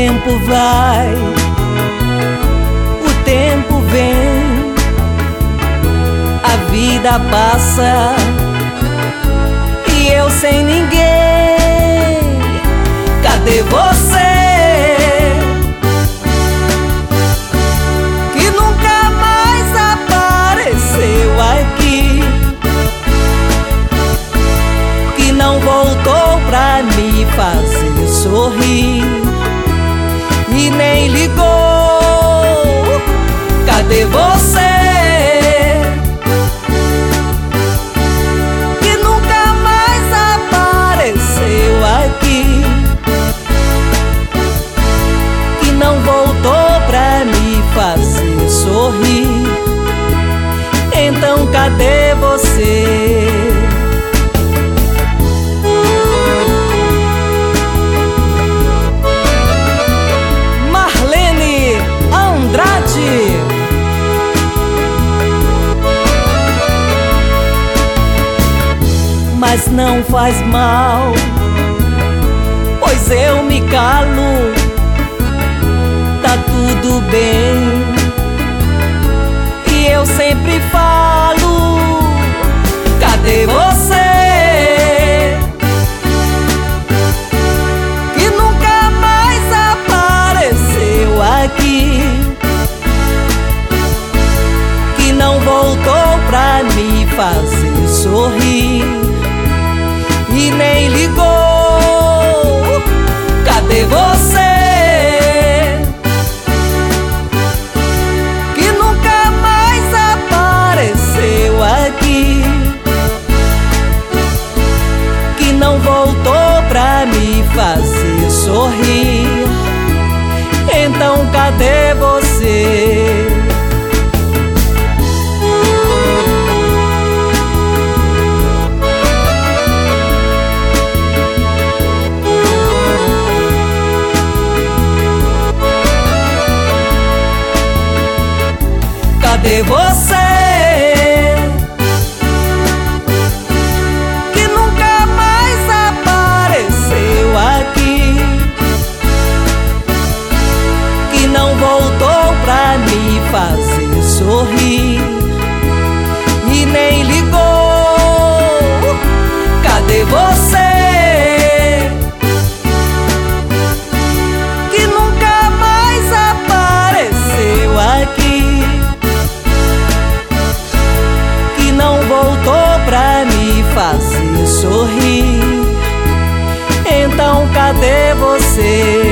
tempo vai, o tempo vem, a vida passa e eu sem ninguém. Cadê você? Que nunca mais apareceu aqui, que não voltou pra me fazer sorrir e nem ligou. Cadê você? Que nunca mais apareceu aqui, que não voltou pra me fazer sorrir. Então cadê você? Mas não faz mal, pois eu me calo, tá tudo bem. E eu sempre falo, cadê você? Que nunca mais apareceu aqui, que não voltou pra me fazer sorrir e nem ligou. Cadê você? Que nunca mais apareceu aqui, que não voltou pra me fazer sorrir. Então cadê você? Cadê você? Que nunca mais apareceu aqui, que não voltou pra me fazer sorrir e nem ligou. Cadê você? Que nunca mais apareceu aqui, não voltou pra me fazer sorrir. Então cadê você?